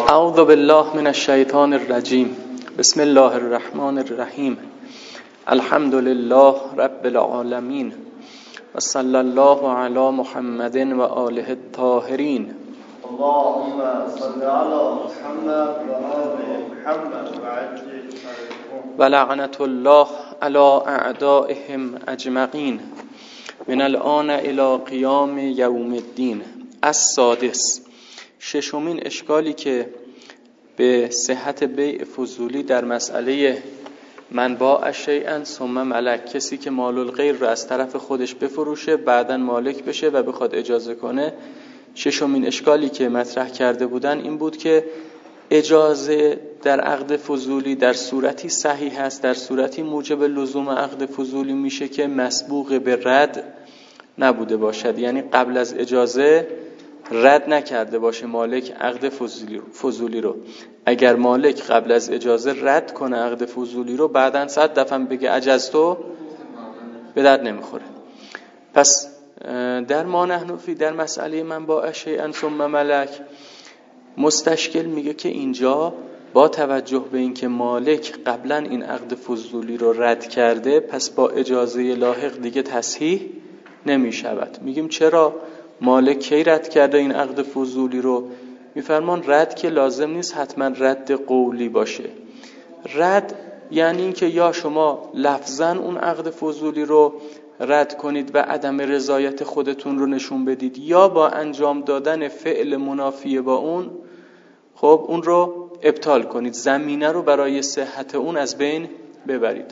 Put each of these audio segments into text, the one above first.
اعوذ بالله من الشیطان الرجیم. بسم الله الرحمن الرحیم. الحمد لله رب العالمین و صلی الله علی محمد و آله الطاهرین. اللهم صل علی محمد و آل محمد و عجل فرجهم و لعنت الله علی اعدائهم اجمعین من الآن الی قیام یوم الدین. السادس، ششمین اشکالی که به صحت بیع فضولی در مسئله من باع شیئا ثم ملک، کسی که مال الغیر رو از طرف خودش بفروشه بعداً مالک بشه و بخواد اجازه کنه. ششمین اشکالی که مطرح کرده بودن این بود که اجازه در عقد فضولی در صورتی صحیح است، در صورتی موجب لزوم عقد فضولی میشه که مسبوق به رد نبوده باشد، یعنی قبل از اجازه رد نکرده باشه مالک عقد فضولی رو. اگر مالک قبل از اجازه رد کنه عقد فضولی رو، بعداً 100 دفعه بگه اجازتو، به درد نمیخوره. پس در ما نحن فی، در مسئله من باع شیئا ثم ملک، مستشکل میگه که اینجا با توجه به اینکه مالک قبلا این عقد فضولی رو رد کرده، پس با اجازه لاحق دیگه تصحیح نمیشود. میگیم چرا؟ مالک کی رد کرده این عقد فضولی رو؟ میفرمان رد که لازم نیست حتما رد قولی باشه. رد یعنی این که یا شما لفظاً اون عقد فضولی رو رد کنید و عدم رضایت خودتون رو نشون بدید، یا با انجام دادن فعل منافی با اون خب اون رو ابطال کنید، زمینه رو برای صحت اون از بین ببرید.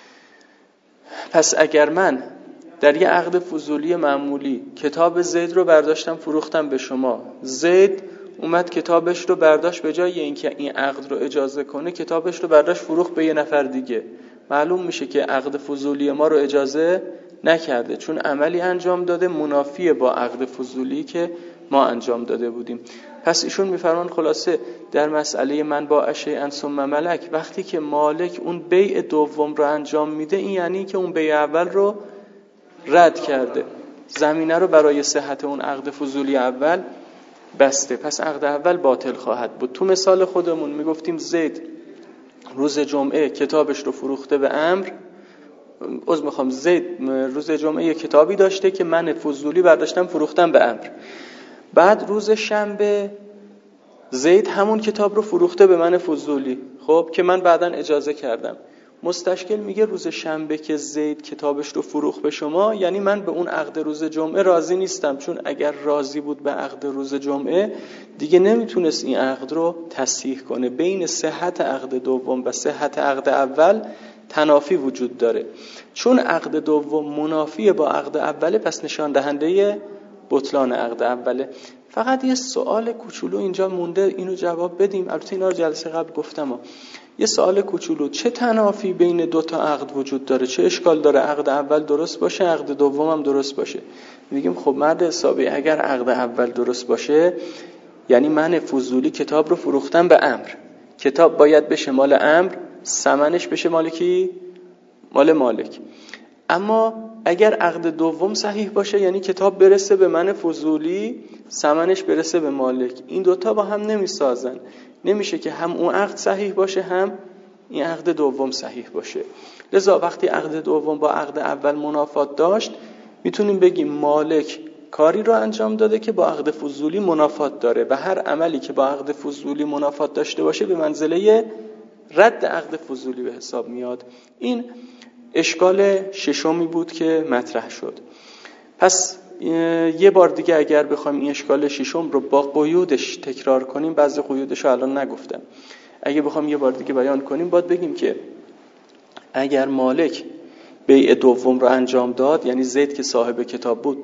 پس اگر من در یه عقد فضولی معمولی کتاب زید رو برداشتم فروختم به شما، زید اومد کتابش رو برداشت، به جای اینکه این عقد رو اجازه کنه کتابش رو برداشت فروخت به یه نفر دیگه، معلوم میشه که عقد فضولی ما رو اجازه نکرده، چون عملی انجام داده منافی با عقد فضولی که ما انجام داده بودیم. پس ایشون میفرمان خلاصه در مسئله من باع شیئا ثم ملک، وقتی که مالک اون بیع دوم رو انجام میده، این یعنی که اون بیع اول رو رد کرده، زمینه رو برای صحت اون عقد فضولی اول بسته، پس عقد اول باطل خواهد بود. تو مثال خودمون میگفتیم زید روز جمعه کتابش رو فروخته به عمرو، زید روز جمعه یه کتابی داشته که من فضولی برداشتم فروختم به عمرو، بعد روز شنبه زید همون کتاب رو فروخته به من فضولی، خب که من بعداً اجازه کردم. مستشکل میگه روز شنبه که زید کتابش رو فروخت به شما، یعنی من به اون عقد روز جمعه راضی نیستم، چون اگر راضی بود به عقد روز جمعه دیگه نمیتونست این عقد رو تصحیح کنه. بین صحت عقد دوم و صحت عقد اول تنافی وجود داره، چون عقد دوم منافی با عقد اوله، پس نشان دهنده بطلان عقد اوله. فقط یه سوال کوچولو اینجا مونده، اینو جواب بدیم. البته اینا رو جلسه قبل گفتم. یه سوال کوچولو، چه تنافی بین دو تا عقد وجود داره؟ چه اشکال داره عقد اول درست باشه عقد دوم هم درست باشه؟ میگیم خب مرد حسابی، اگر عقد اول درست باشه یعنی من فضولی کتاب رو فروختم به عمرو، کتاب باید بشه مال عمرو، ثمنش بشه مال کی؟ مال مالک. اما اگر عقد دوم صحیح باشه یعنی کتاب برسه به من فضولی، ثمنش برسه به مالک. این دوتا با هم نمیسازن، نمیشه که هم اون عقد صحیح باشه هم این عقد دوم صحیح باشه. لذا وقتی عقد دوم با عقد اول منافات داشت، میتونیم بگیم مالک کاری رو انجام داده که با عقد فضولی منافات داره، و هر عملی که با عقد فضولی منافات داشته باشه به منزله رد عقد فضولی به حساب میاد. این اشکال ششمی بود که مطرح شد. پس یه بار دیگه اگر بخوایم این اشکال ششم رو با قیودش تکرار کنیم، بعضی قیودش رو الان نگفتم، اگه بخوایم یه بار دیگه بیان کنیم باید بگیم که اگر مالک بیع دوم رو انجام داد، یعنی زید که صاحب کتاب بود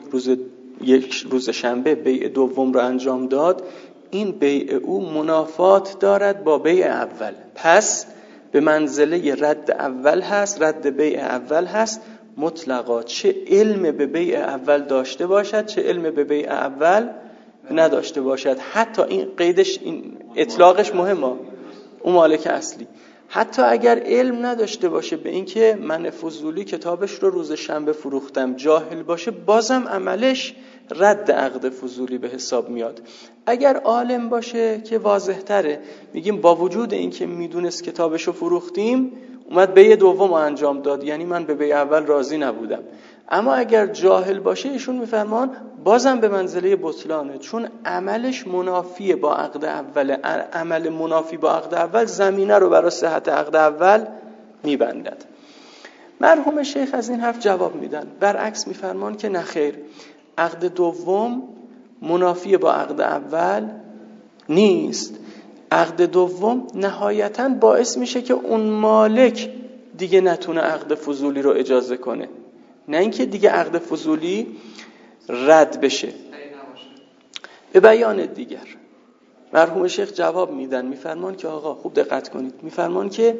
روز شنبه بیع دوم رو انجام داد، این بیع او منافات دارد با بیع اول، پس به منزله رد اول هست، رد بیع اول هست مطلقا، چه علم به بیع اول داشته باشد چه علم به بیع اول نداشته باشد. حتی این قیدش، این اطلاقش مهمه، اون مالک اصلی حتی اگر علم نداشته باشه به این که من فضولی کتابش رو روز شنبه فروختم، جاهل باشه، بازم عملش رد عقد فضولی به حساب میاد. اگر عالم باشه که واضح تره، میگیم با وجود این که میدونست کتابشو فروختیم اومد بیع دوم انجام داد، یعنی من به بیع اول راضی نبودم. اما اگر جاهل باشه ایشون میفرمان بازم به منزله بطلانه، چون عملش منافی با عقد اول. عمل منافی با عقد اول زمینه رو برای صحت عقد اول میبندد. مرحوم شیخ از این حرف جواب میدن، برعکس میفرمان که نخیر، عقد دوم منافی با عقد اول نیست. عقد دوم نهایتاً باعث میشه که اون مالک دیگه نتونه عقد فضولی رو اجازه کنه، نه اینکه دیگه عقد فضولی رد بشه. به بیان دیگر مرحوم شیخ جواب میدن، میفرمان که آقا خوب دقت کنید، میفرمان که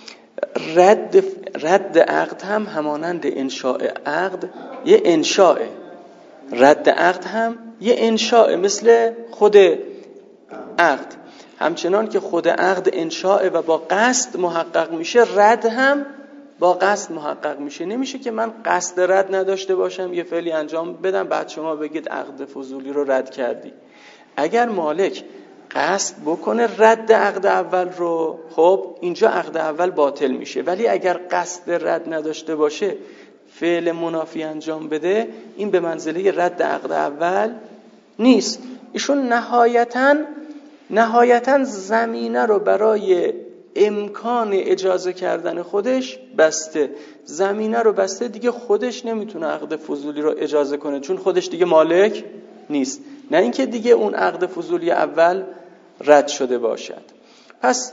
رد عقد هم همانند انشاء عقد یه انشاء، رد عقد هم یه انشاء مثل خود عقد. همچنان که خود عقد انشاء و با قصد محقق میشه، رد هم با قصد محقق میشه. نمیشه که من قصد رد نداشته باشم یه فعلی انجام بدم بعد شما بگید عقد فضولی رو رد کردی. اگر مالک قصد بکنه رد عقد اول رو، خب اینجا عقد اول باطل میشه. ولی اگر قصد رد نداشته باشه، فعل منافی انجام بده، این به منزله رد عقد اول نیست. ایشون نهایتاً زمینه رو برای امکان اجازه کردن خودش بسته. زمینه رو بسته، دیگه خودش نمیتونه عقد فضولی رو اجازه کنه، چون خودش دیگه مالک نیست، نه اینکه دیگه اون عقد فضولی اول رد شده باشد. پس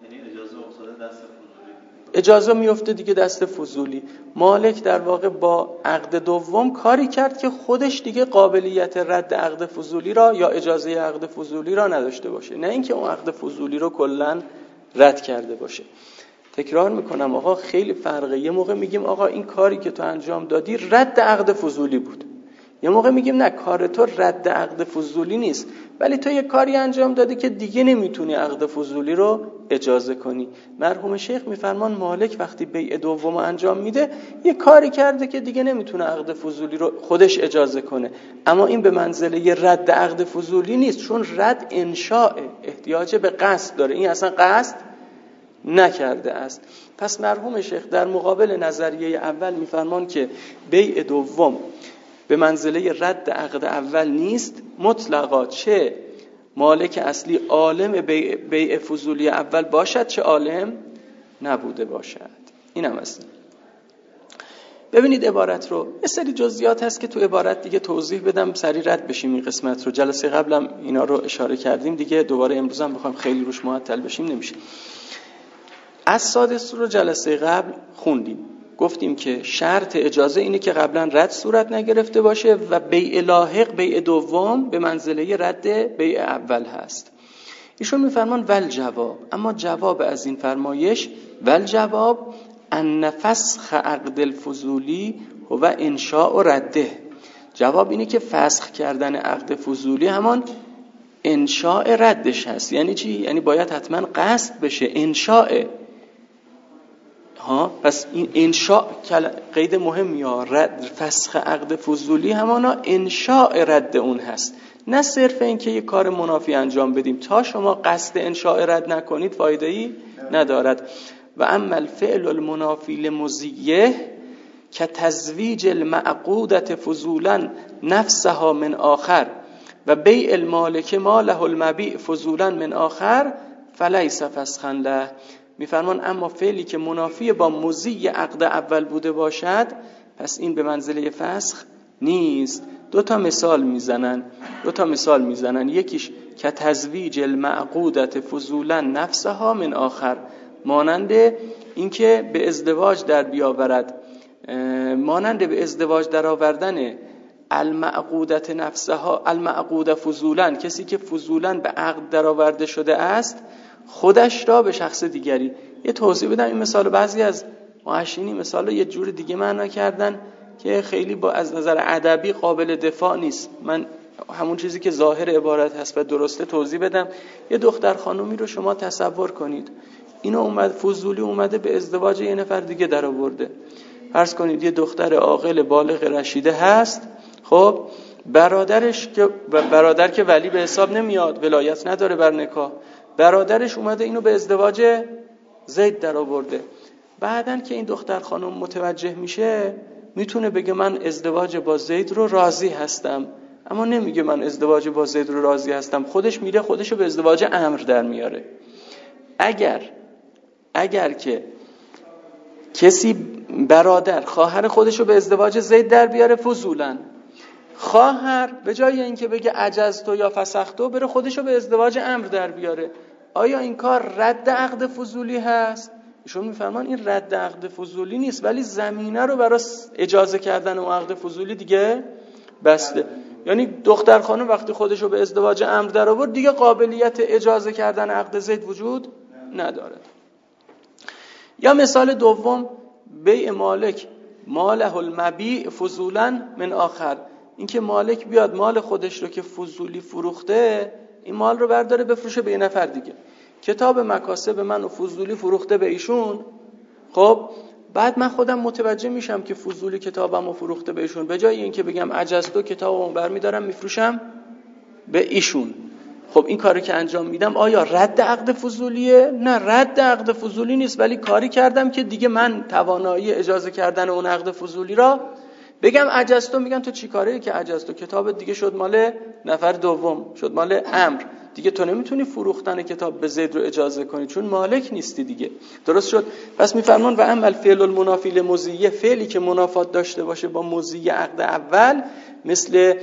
اجازه میفته دیگه دست فضولی. مالک در واقع با عقد دوم کاری کرد که خودش دیگه قابلیت رد عقد فضولی را یا اجازه عقد فضولی را نداشته باشه، نه اینکه اون عقد فضولی رو کلاً رد کرده باشه. تکرار میکنم آقا خیلی فرقه. یه موقع میگیم آقا این کاری که تو انجام دادی رد عقد فضولی بود، یه موقع میگیم نه کار تو رد عقد فضولی نیست، ولی تو یه کاری انجام دادی که دیگه نمیتونی عقد فضولی رو اجازه کنی. مرحوم شیخ میفرمان مالک وقتی بیع دوم انجام میده یه کاری کرده که دیگه نمیتونه عقد فضولی رو خودش اجازه کنه، اما این به منزله رد عقد فضولی نیست، چون رد انشاء احتیاج به قصد داره، این اصلا قصد نکرده است. پس مرحوم شیخ در مقابل نظریه اول میفرمان که بیع دوم به منزله رد عقد اول نیست مطلقا، چه مالک اصلی عالم بیع فضولی اول باشد چه عالم نبوده باشد. این هم است. ببینید عبارت رو، یه سری جزئیات هست که تو عبارت دیگه توضیح بدم سریع رد بشیم این قسمت رو. جلسه قبلم اینا رو اشاره کردیم دیگه، دوباره امروز هم بخوایم خیلی روش معطل بشیم نمیشه. از سادس رو جلسه قبل خوندیم، گفتیم که شرط اجازه اینه که قبلا رد صورت نگرفته باشه و بیع لاحق بیع دوم به منزله رد بیع اول هست. ایشون میفرمان ول جواب، اما جواب از این فرمایش ول جواب ان فسخ عقد الفضولی هو انشاء و رده. جواب اینه که فسخ کردن عقد فضولی همان انشاء ردش هست. یعنی چی؟ یعنی باید حتما قصد بشه، انشاء. پس این انشاء قید مهم یا رد فسخ عقد فضولی همانا انشاء رد اون هست، نه صرف این که یک کار منافی انجام بدیم. تا شما قصد انشاء رد نکنید فایده‌ای ندارد. و اما الفعل المنافی لمزیه که تزویج المعقودة فضولا نفسها من آخر و بیع المالک ماله المبیع فضولا من آخر فلیس فسخا له. میفرمان اما فعلی که منافی با مضی عقد اول بوده باشد پس این به منزله فسخ نیست. دو تا مثال میزنن. یکیش که تزویج المعقودة فضولا نفسها من آخر، مانند اینکه به ازدواج در بیاورد، مانند به ازدواج در آوردن المعقودة نفسها، المعقودة فضولا، کسی که فضولا به عقد در آورده شده است خودش را به شخص دیگری. یه توضیح بدم این مثال، بعضی از محشینی مثال یه جور دیگه معنا کردن که خیلی با از نظر ادبی قابل دفاع نیست. من همون چیزی که ظاهر عبارت هست و درسته توضیح بدم. یه دختر خانومی رو شما تصور کنید، اینو فضولی اومده به ازدواج یه نفر دیگه در آورده. فرض کنید یه دختر عاقل بالغ رشیده هست، خب برادر که ولی به حساب نمیاد، ولایت نداره بر نکاح، برادرش اومده اینو به ازدواج زید در آورده. بعدن که این دختر خانم متوجه میشه میتونه بگه من ازدواج با زید رو راضی هستم، اما نمیگه من ازدواج با زید رو راضی هستم، خودش میره خودشو به ازدواج امر در میاره. اگر که کسی برادر خواهر خودشو به ازدواج زید در بیاره فضولا، خواهر به جای اینکه بگه عجزتو یا فسختو بره خودشو به ازدواج امر در بیاره، آیا این کار رد عقد فضولی هست؟ ایشون میفرمان این رد عقد فضولی نیست، ولی زمینه رو برای اجازه کردن اون عقد فضولی دیگه بسته. یعنی دختر خانم وقتی خودشو به ازدواج امر در آورد دیگه قابلیت اجازه کردن عقد زید وجود نداره. یا مثال دوم، بیع مالک ماله المبیع فضولا من آخر، اینکه مالک بیاد مال خودش رو که فضولی فروخته این مال رو برداره بفروشه به یه نفر دیگه. کتاب مکاسب من و فضولی فروخته به ایشون، خب بعد من خودم متوجه میشم که فضولی کتابمو فروخته به ایشون، به جای اینکه بگم عجزتو کتابمو برمیدارم میفروشم به ایشون. خب این کاری که انجام میدم آیا رد عقد فضولیه؟ نه، رد عقد فضولی نیست، ولی کاری کردم که دیگه من توانایی اجازه کردن اون عقد فضولی را بگم عجزتو، میگن تو چی کاره که عجزتو، کتاب دیگه شد مال نفر دوم، شد مال امر، دیگه تو نمیتونی فروختن کتاب به زید رو اجازه کنی چون مالک نیستی دیگه. درست شد؟ پس میفرمان و عمل فعل المنافی لمضیه، فعلی که منافات داشته باشه با مضیه عقد اول، مثل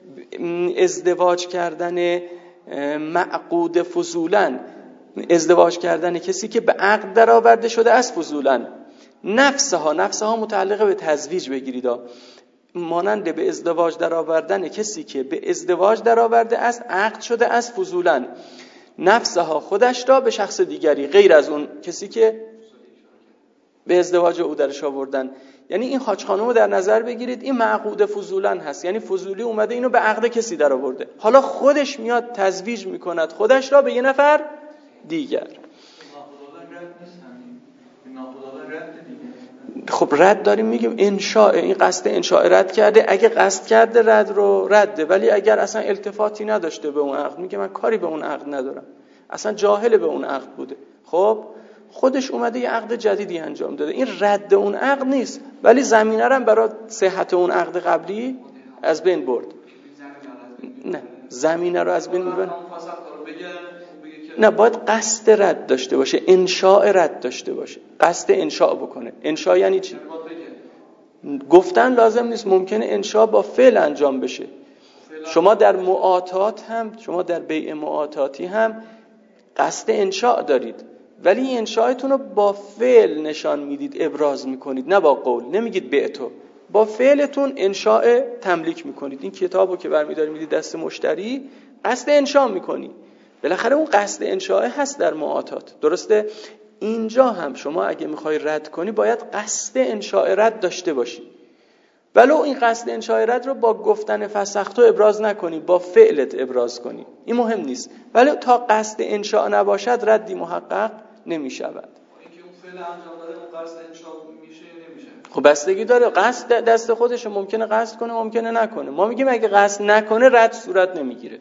ازدواج کردن معقود فضولا، ازدواج کردن کسی که به عقد در آورده شده از فضولا، نفسها متعلقه به تزویج بگیرید، مانند به ازدواج در آوردن کسی که به ازدواج در آورده است عقد شده از فضولا، نفسها خودش را به شخص دیگری غیر از اون کسی که به ازدواج او درش آوردن. یعنی این حاج خانم رو در نظر بگیرید، این معقود فضولا هست، یعنی فضولی اومده اینو به عقد کسی در آورده، حالا خودش میاد تزویج میکند خودش را به یه نفر دیگر. خب رد داریم میگیم انشاء، این قصد انشاء رد کرده، اگه قصد کرده رد رو رده، ولی اگر اصلا التفاتی نداشته به اون عقد، میگه من کاری به اون عقد ندارم، اصلا جاهل به اون عقد بوده، خب خودش اومده یه عقد جدیدی انجام داده، این رد اون عقد نیست، ولی زمینه رو برای صحت اون عقد قبلی از بین برد. نه، زمینه رو از بین میبرد. نه، باید قصد رد داشته باشه، انشاء رد داشته باشه، قصد انشاء بکنه. انشاء یعنی چی؟ گفتن لازم نیست، ممکنه انشاء با فعل انجام بشه. شما در معاطات هم، شما در بیع معاطاتی هم قصد انشاء دارید، ولی انشاءتون رو با فعل نشان میدید، ابراز میکنید، نه با قول. نمیگید بعتو، با فعلتون انشاء تملیک میکنید. این کتابو که برمی‌داری میدید دست مشتری، قصد انشاء میکنی، بالاخره اون قصد انشاء هست در معاطات، درسته؟ اینجا هم شما اگه میخوای رد کنی باید قصد انشاء رد داشته باشی، ولو این قصد انشاء رد رو با گفتن فسختو ابراز نکنی، با فعلت ابراز کنی، این مهم نیست، ولی تا قصد انشاء نباشد ردی محقق نمیشود. اینکه اون فعل انجام داده اون قصد انشاء میشه یا نمیشه؟ خب بستگی داره، قصد دست خودشه، ممکنه قصد کنه ممکنه نکنه. ما میگیم اگه قصد نکنه رد صورت نمیگیره.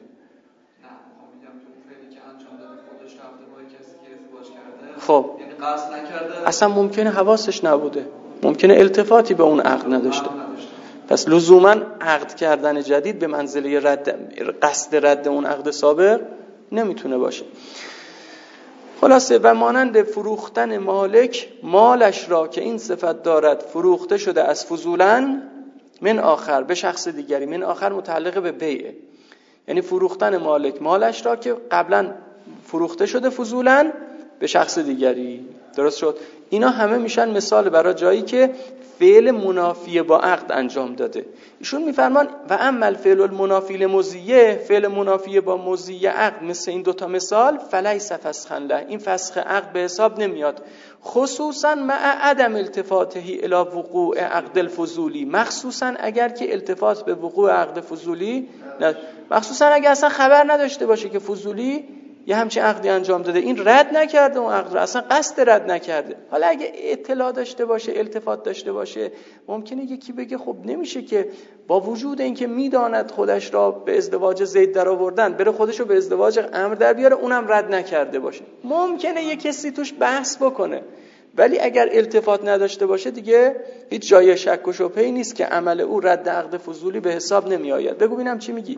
خب قصد نکرده، اصلا ممکنه حواسش نبوده، ممکنه التفاتی به اون عقد نداشته، پس لزوما عقد کردن جدید به منزله قصد رد اون عقد سابق نمیتونه باشه. خلاصه و مانند فروختن مالک مالش را که این صفت دارد فروخته شده از فضولا من آخر به شخص دیگری، من آخر متعلق به بیعه، یعنی فروختن مالک مالش را که قبلا فروخته شده فضولا به شخص دیگری. درست شد؟ اینا همه میشن مثال برای جایی که فعل منافی با عقد انجام داده. ایشون میفرمان و اما الفعل المنافی لمضیه، فعل منافی با مضیه عقد مثل این دوتا مثال فلیس فسخا له، این فسخ عقد به حساب نمیاد، خصوصا مع عدم التفاته الی وقوع عقد الفضولی، مخصوصا اگر که التفات به وقوع عقد فضولی مخصوصا اگر اصلا خبر نداشته باشه که فضولی یه همچین عقدی انجام داده، این رد نکرده اون عقد رو، اصلا قصد رد نکرده. حالا اگه اطلاع داشته باشه، التفات داشته باشه، ممکنه یکی بگه خب نمیشه که با وجود اینکه میداند خودش را به ازدواج زید در آوردن بره خودش رو به ازدواج عمرو در بیاره، اونم رد نکرده باشه. ممکنه یه کسی توش بحث بکنه، ولی اگر التفات نداشته باشه دیگه هیچ جای شک و شبهه‌ای نیست که عمل او رد عقد فضولی به حساب نمی آید. بگو ببینم چی میگی.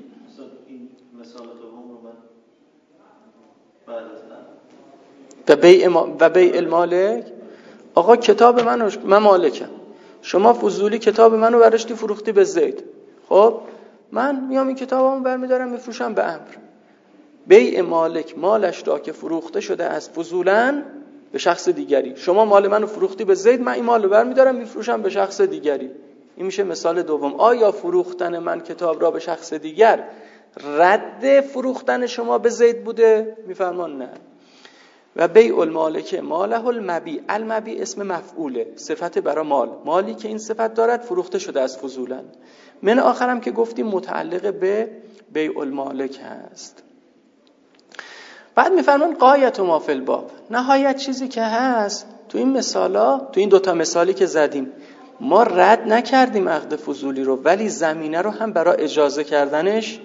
و بیع المالک. آقا کتاب من مالکم، شما فضولی کتاب منو برشتی فروختی به زید، خب من میام این کتابمو برمیدارم میفروشم به عمرو. بیع مالک، مالش را که فروخته شده از فضولاً به شخص دیگری. شما مال منو فروختی به زید، من این مالو برمیدارم میفروشم به شخص دیگری. این میشه مثال دوم. آیا فروختن من کتاب را به شخص دیگر رد فروختن شما به زید بوده؟ میفرمان نه. و بیع المالک ماله المبیع. المبیع اسم مفعوله، صفت برای مال، مالی که این صفت دارد فروخته شده از فضولاً. من آخرم که گفتیم متعلق به بیع المالک هست. بعد میفرمان غایت ما فی الباب، نهایت چیزی که هست تو این مثالا، تو این دوتا مثالی که زدیم، ما رد نکردیم عقد فضولی رو، ولی زمینه رو هم برای اجازه کردنش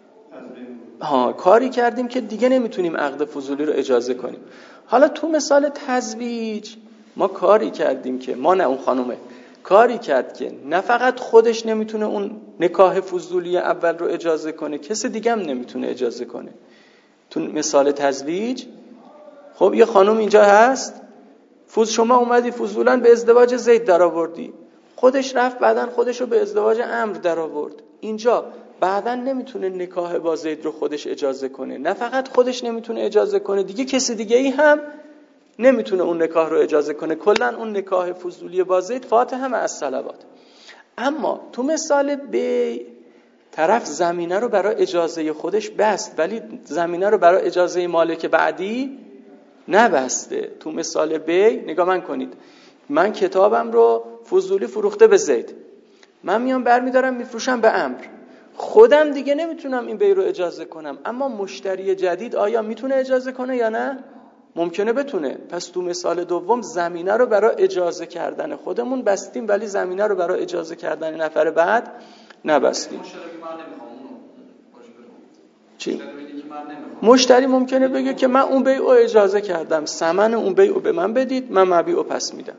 کاری کردیم که دیگه نمیتونیم عقد فضولی رو اجازه کنیم. حالا تو مثال تزویج ما کاری کردیم که ما نه، اون خانومه کاری کرد که نه فقط خودش نمیتونه اون نکاح فضولی اول رو اجازه کنه، کسی دیگه هم نمیتونه اجازه کنه. تو مثال تزویج خب یه خانم اینجا هست، شما اومدی فضولاً به ازدواج زید در آوردی، خودش رفت بعدن خودش رو به ازدواج عمرو در آورد. اینجا بعدن نمیتونه نکاح با زید رو خودش اجازه کنه، نه فقط خودش نمیتونه اجازه کنه، دیگه کسی دیگه ای هم نمیتونه اون نکاح رو اجازه کنه. کلاً اون نکاح فضولی با زید فاتحه مع الصلوات. اما تو مثال به طرف زمینه رو برای اجازه خودش بست، ولی زمینه رو برای اجازه مالک بعدی نبسته. تو مثال بی نگاه من کنید، من کتابم رو فضولی فروخته به زید، من میام برمیدارم میفروشم به عمرو، خودم دیگه نمیتونم این بی رو اجازه کنم، اما مشتری جدید آیا میتونه اجازه کنه یا نه؟ ممکنه بتونه. پس تو مثال دوم زمینه رو برای اجازه کردن خودمون بستیم، ولی زمینه رو برای اجازه کردن نفر بعد نبستیم. چی؟ مشتری ممکنه بگه که من اون بیعو اجازه کردم، ثمن اون بیعو به من بدید، من مبیعو پس میدم.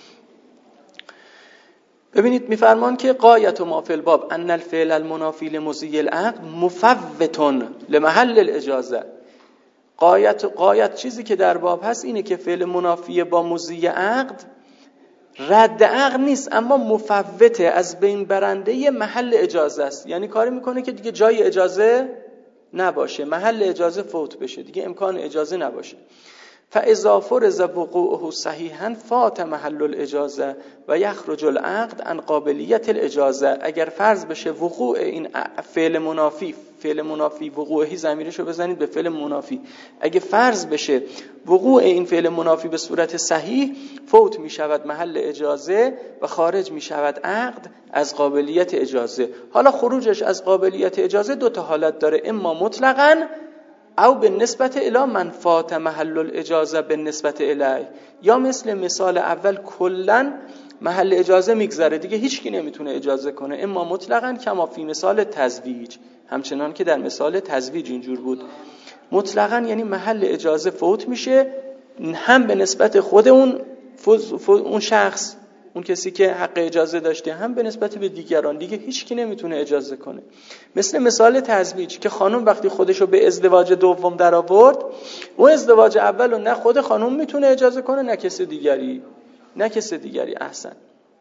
ببینید میفرمان که غایت ما فی الباب ان الفعل المنافی لمضی العقد مفوت لمحل الاجازه. غایت چیزی که در باب هست اینه که فعل منافی با مضی عقد رد عقد نیست، اما مفوته، از بین برنده محل اجازه است. یعنی کاری میکنه که دیگه جای اجازه نباشه، محل اجازه فوت بشه، دیگه امکان اجازه نباشه. فاذا فرض وقوعه صحیحا فات محل الاجازه و یخرج العقد عن قابلیت الاجازه. اگر فرض بشه وقوع این فعل منافی وقوعی، ضمیرشو بزنید به فعل منافی، اگه فرض بشه وقوع این فعل منافی به صورت صحیح، فوت می شود محل اجازه و خارج می شود عقد از قابلیت اجازه. حالا خروجش از قابلیت اجازه دو تا حالت داره، اما مطلقاً او به نسبت الی من فات محل الاجازه به نسبت الیه، یا مثل مثال اول کلن محل اجازه میگذره، دیگه هیچ کی نمیتونه اجازه کنه. اما مطلقاً کما فی مثال تزویج، همچنان که در مثال تزویج اینجور بود. مطلقاً یعنی محل اجازه فوت میشه، هم به نسبت خود اون شخص، اون کسی که حق اجازه داشته، هم به نسبت به دیگران، دیگه هیچ کی نمیتونه اجازه کنه. مثل مثال تزویج که خانم وقتی خودشو به ازدواج دوم در آورد، اون ازدواج اول رو نه خود خانم میتونه اجازه کنه نه کسی دیگری. احسن.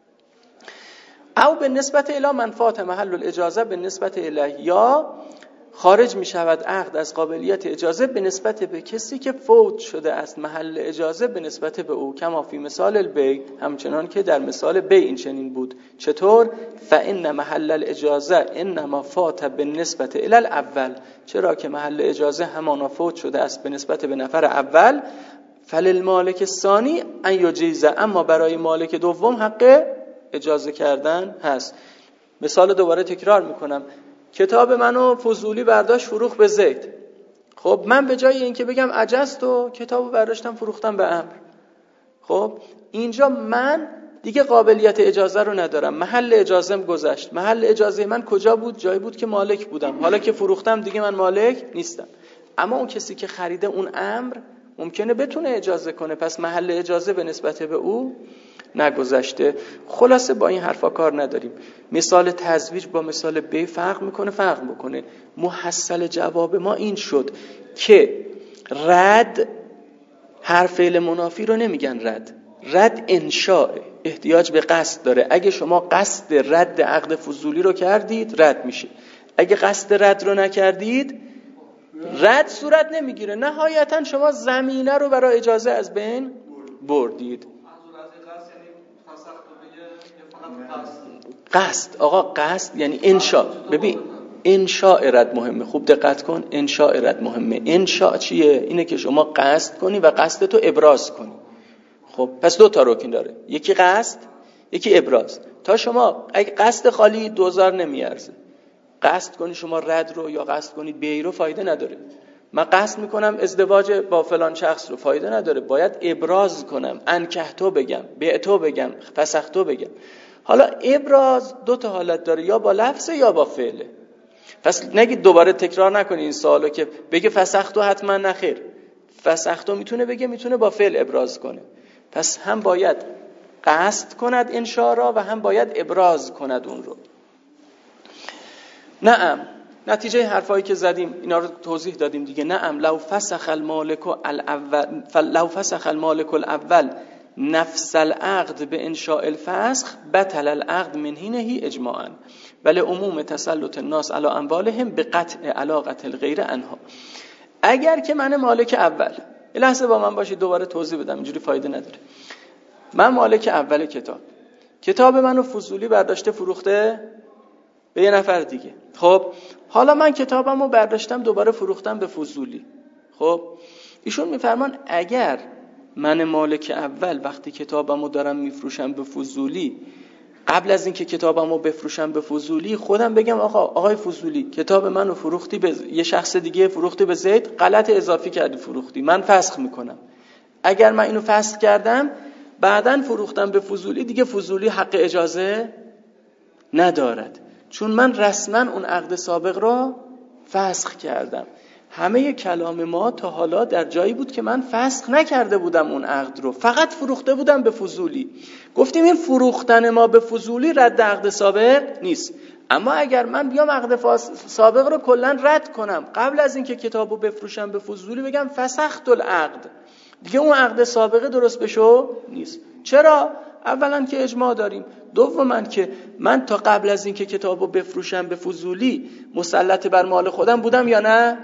او به نسبت الی منفعت محل الاجازه به نسبت الیه، یا خارج می شود عقد از قابلیت اجازه به نسبت به کسی که فوت شده است محل اجازه به نسبت به او، کما فی مثال البی، همچنان که در مثال بی این چنین بود. چطور؟ فان محل الاجازه انما فات به نسبت الی الاول، چرا که محل اجازه همانا فوت شده است به نسبت به نفر اول. فللمالک الثانی ان یجیزه، اما برای مالک دوم حق اجازه کردن هست. مثال دوباره تکرار میکنم، کتاب منو فضولی برداشت فروخت به زید، خب من به جای اینکه بگم عجزت و کتابو برداشتم فروختم به امر، خب اینجا من دیگه قابلیت اجازه رو ندارم، محل اجازم گذشت. محل اجازه من کجا بود؟ جایی بود که مالک بودم. حالا که فروختم دیگه من مالک نیستم. اما اون کسی که خریده اون امر ممکنه بتونه اجازه کنه، پس محل اجازه به نسبت به او نگذشته. خلاصه با این حرفا کار نداریم. مثال تزویج با مثال بی فرق میکنه. محصل جواب ما این شد که رد هر فعل منافی رو نمیگن رد انشاء، احتیاج به قصد داره. اگه شما قصد رد عقد فضولی رو کردید رد میشه، اگه قصد رد رو نکردید رد صورت نمیگیره. نهایتا شما زمینه رو برای اجازه از بین بردید. قصد آقا، قصد یعنی انشاء. ببین انشاء رد مهمه، خوب دقت کن. انشاء رد مهمه. انشاء چیه؟ اینه که شما قصد کنی و قصدتو ابراز کنی. خب پس دو تا رکن داره، یکی قصد یکی ابراز. تا شما اگه قصد خالی دوزار نمیارزه، قصد کنی شما رد رو یا قصد کنید بی رو فایده نداره. من قصد میکنم ازدواج با فلان شخص رو، فایده نداره، باید ابراز کنم، انکحتو بگم، بعتو بگم، فسختو بگم. حالا ابراز دو تا حالت داره، یا با لفظ یا با فعله. پس نگید دوباره تکرار نکنید این سوالو که بگه فسختو حتما نخیر. فسختو میتونه بگه، میتونه با فعل ابراز کنه. پس هم باید قصد کند انشاء را و هم باید ابراز کند اون رو. نعم، نتیجه حرفایی که زدیم اینا رو توضیح دادیم دیگه. نعم لو فسخ المالک الاول نفس العقد به انشاء الفسخ بطل العقد من حینه اجماعا ولی عموم تسلط الناس علی اموالهم به قطع علاقه الغیر عنها. اگر که من مالک اول، یه لحظه با من باشید دوباره توضیح بدم، اینجوری فایده نداره. من مالک اول کتاب منو فضولی برداشته فروخته به یه نفر دیگه. خب حالا من کتابمو برداشتم دوباره فروختم به فضولی. خب ایشون میفرمان اگر من مالک اول وقتی کتابمو دارم میفروشم به فضولی، قبل از اینکه کتابمو بفروشم به فضولی خودم بگم آقای فضولی کتاب منو فروختی به یه شخص دیگه، فروختی به زید، غلط اضافی کردی فروختی، من فسخ میکنم. اگر من اینو فسخ کردم بعدن فروختم به فضولی، دیگه فضولی حق اجازه ندارد، چون من رسما اون عقد سابق رو فسخ کردم. همه کلام ما تا حالا در جایی بود که من فسخ نکرده بودم اون عقد رو، فقط فروخته بودم به فضولی. گفتیم این فروختن ما به فضولی رد عقد سابق نیست. اما اگر من بیام عقد سابق رو کلا رد کنم، قبل از اینکه کتابو بفروشم به فضولی بگم فسخت العقد، دیگه اون عقد سابقه درست بشو نیست. چرا؟ اولا که اجماع داریم، دوما که من تا قبل از اینکه کتابو بفروشم به فضولی مسلط بر مال خودم بودم یا نه؟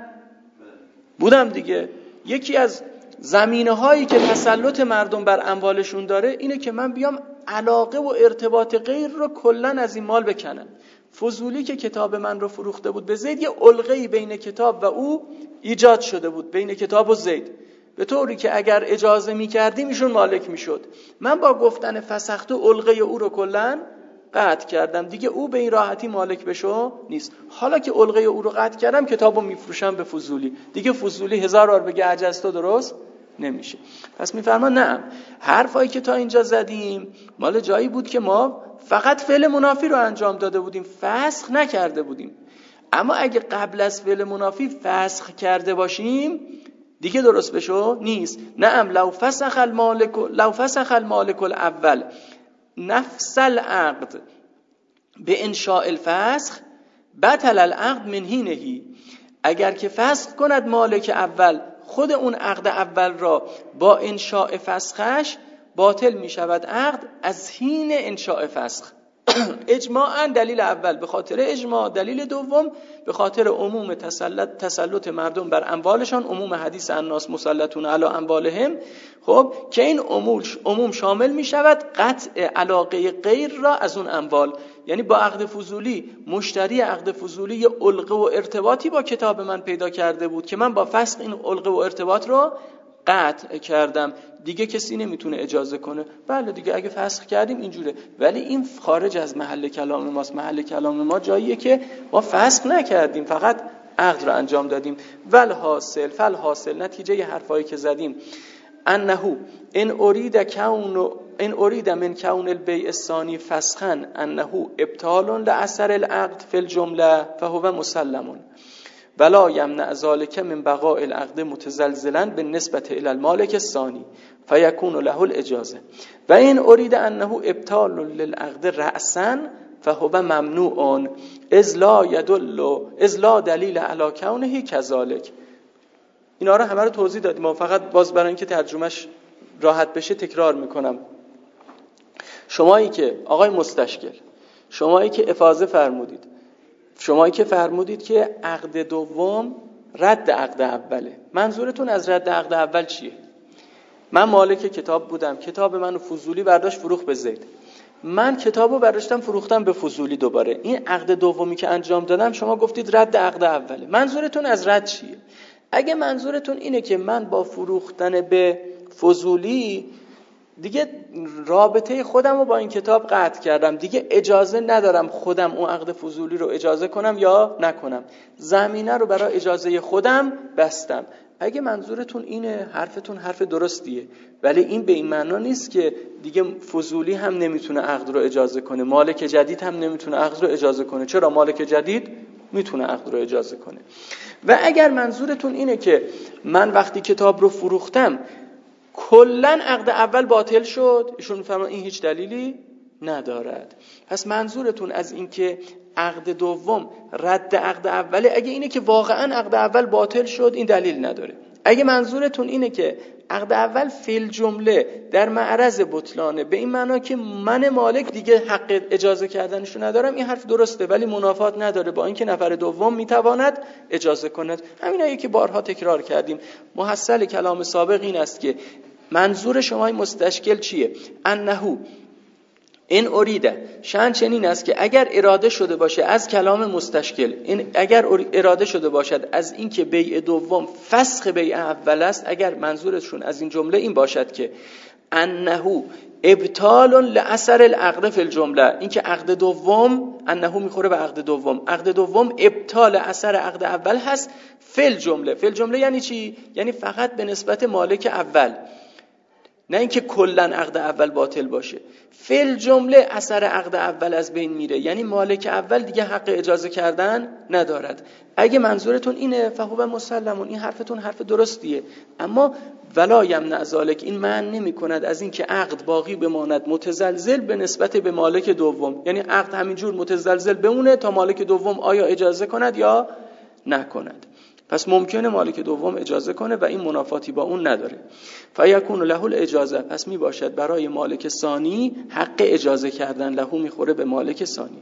بودم دیگه. یکی از زمینه‌هایی که تسلط مردم بر اموالشون داره اینه که من بیام علاقه و ارتباط غیر رو کلاً از این مال بکنم. فضولی که کتاب من رو فروخته بود به زید، یه علقه‌ای بین کتاب و او ایجاد شده بود، بین کتاب و زید، به طوری که اگر اجازه می‌کردیم ایشون مالک می‌شد. من با گفتن فسخت و علقه او رو کلاً قطع کردم، دیگه او به این راحتی مالک بشو نیست. حالا که علقه او رو قطع کردم کتابو میفروشم به فضولی، دیگه فضولی 1000 بار بگه عجزتو درست نمیشه. پس میفرمان نه، حرفایی که تا اینجا زدیم مال جایی بود که ما فقط فعل منافی رو انجام داده بودیم، فسخ نکرده بودیم. اما اگه قبل از فعل منافی فسخ کرده باشیم دیگه درست بشو نیست. نعم لو فسخ المالک الاول نفس العقد به انشاء الفسخ بطل العقد من حینه. اگر که فسخ کند مالک اول خود اون عقد اول را با انشاء فسخش، باطل می شود عقد از حین انشاء فسخ. اجماعاً دلیل اول به خاطر اجماع، دلیل دوم به خاطر عموم تسلط مردم بر اموالشان، عموم حدیث الناس مسلطون علی اموالهم. خب که این عموم شامل می شود قطع علاقه غیر را از اون اموال. یعنی با عقد فضولی، مشتری عقد فضولی یه علقه و ارتباطی با کتاب من پیدا کرده بود که من با فسخ این علقه و ارتباط رو قطع کردم، دیگه کسی نمیتونه اجازه کنه. بله دیگه اگه فسخ کردیم اینجوره، ولی این خارج از محل کلام ماست. محل کلام ما جاییه که ما فسخ نکردیم، فقط عقد رو انجام دادیم. فالحاصل نتیجه حرفایی که زدیم انه ان اريد من كون البيع الثاني فسخا انه ابطال لاثر العقد في الجمله فهو مسلم ولا يمنع ذلك من بقاء العقد متزلزلا بالنسبه الى المالك الثاني فيكون له الاجازه و ان اريد انه ابطال للعقد رأسا فهو ممنوع اذ لا دلیل علی کونه كذلك. اینا رو همه رو توضیح دادیم، فقط باز برای اینکه ترجمهش راحت بشه تکرار میکنم. شمایی که آقای مستشکل، شمایی که افاضه فرمودید، شمایی که فرمودید که عقد دوم رد عقد اوله، منظورتون از رد عقد اول چیه؟ من مالک کتاب بودم، کتاب منو فضولی برداشت فروخت به زید، من کتابو برداشتم فروختم به فضولی دوباره، این عقد دومی که انجام دادم شما گفتید رد عقد اوله، منظورتون از رد چیه؟ اگه منظورتون اینه که من با فروختن به فضولی دیگه رابطه خودم رو با این کتاب قطع کردم، دیگه اجازه ندارم خودم اون عقد فضولی رو اجازه کنم یا نکنم، زمینه رو برای اجازه خودم بستم. اگه منظورتون اینه حرفتون حرف درستیه، ولی این به این معنا نیست که دیگه فضولی هم نمیتونه عقد رو اجازه کنه، مالک جدید هم نمیتونه عقد رو اجازه کنه. چرا؟ مالک جدید میتونه عقد رو اجازه کنه. و اگر منظورتون اینه که من وقتی کتاب رو فروختم کلن عقد اول باطل شد، ایشون میفرمان این هیچ دلیلی ندارد. پس منظورتون از این که عقد دوم رد عقد اوله، اگه اینه که واقعا عقد اول باطل شد این دلیل نداره. اگه منظورتون اینه که عقد اول فیل جمله در معرض بطلانه، به این معنا که من مالک دیگه حق اجازه کردنشو ندارم، این حرف درسته ولی منافات نداره با اینکه نفر دوم میتواند اجازه کند. همینایی که بارها تکرار کردیم. محصل کلام سابق این است که منظور شما مستشکل چیه؟ انه این اریده شأن چنین است که اگر اراده شده باشه از کلام مستشکل، این اگر اراده شده باشد از این که بیع دوم فسخ بیع اول است، اگر منظورشون از این جمله این باشد که انه ابطال لاثر العقد فی الجمله، این که عقد دوم انه میخوره به عقد دوم، عقد دوم ابطال اثر عقد اول هست فی الجمله. فی الجمله یعنی چی؟ یعنی فقط به نسبت مالک اول، نه اینکه کلا عقد اول باطل باشه. فعل جمله اثر عقد اول از بین میره، یعنی مالک اول دیگه حق اجازه کردن ندارد. اگه منظورتون اینه فهو مسلمون، این حرفتون حرف درستیه، اما ولا یمنع ذلک، این معنی نمی‌کند از این که عقد باقی بماند متزلزل به نسبت به مالک دوم، یعنی عقد همینجور متزلزل بمونه تا مالک دوم آیا اجازه کند یا نکند. پس ممکنه مالک دوم اجازه کنه و این منافاتی با اون نداره. فیکون له الاجازه، پس می باشد برای مالک ثانی حق اجازه کردن، له میخوره به مالک ثانی.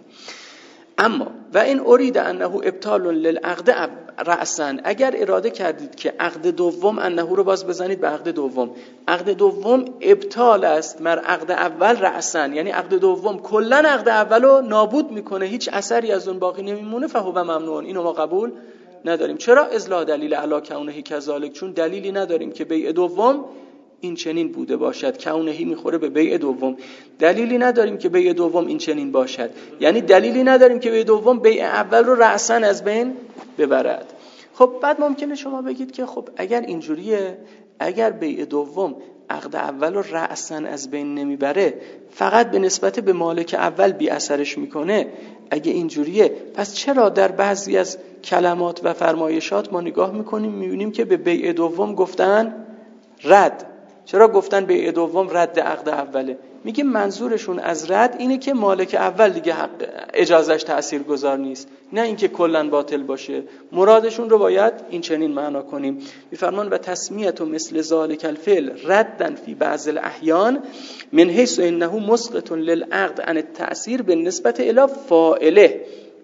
اما و این ارید انه ابطال للعقد رأسا، اگر اراده کردید که عقد دوم انه رو باز بزنید به عقد دوم، عقد دوم ابطال است مر عقد اول رأسا، یعنی عقد دوم کلا عقد اولو نابود میکنه، هیچ اثری از اون باقی نمیمونه، فهو ممنوع، اینو ما قبول نداریم. چرا؟ اذ دلیل علی کونه کذالک، چون دلیلی نداریم که بیع دوم این چنین بوده باشد. کونهی میخوره به بیع دوم، دلیلی نداریم که بیع دوم این چنین باشد، یعنی دلیلی نداریم که بیع دوم بیع اول رو رأساً از بین ببرد. خب بعد ممکنه شما بگید که خب اگر اینجوریه، اگر بیع دوم عقد اول رو رأساً از بین نمیبره، فقط به نسبت به مالک اول بی اثرش میکنه، اگه اینجوریه پس چرا در بعضی از کلمات و فرمایشات ما نگاه میکنیم میبینیم که به بیع دوم گفتن رد؟ چرا گفتن بیع دوم رد عقد اوله؟ میگه منظورشون از رد اینه که مالک اول دیگه حق اجازهش تاثیرگذار نیست، نه اینکه کلا باطل باشه. مرادشون رو باید این چنین معنا کنیم. میفرمان و تسمیت و مثل ذالک الفعل ردن فی بعض الاحیان من حیث انه مسقط للعقد عن التأثیر بالنسبه الی فاعله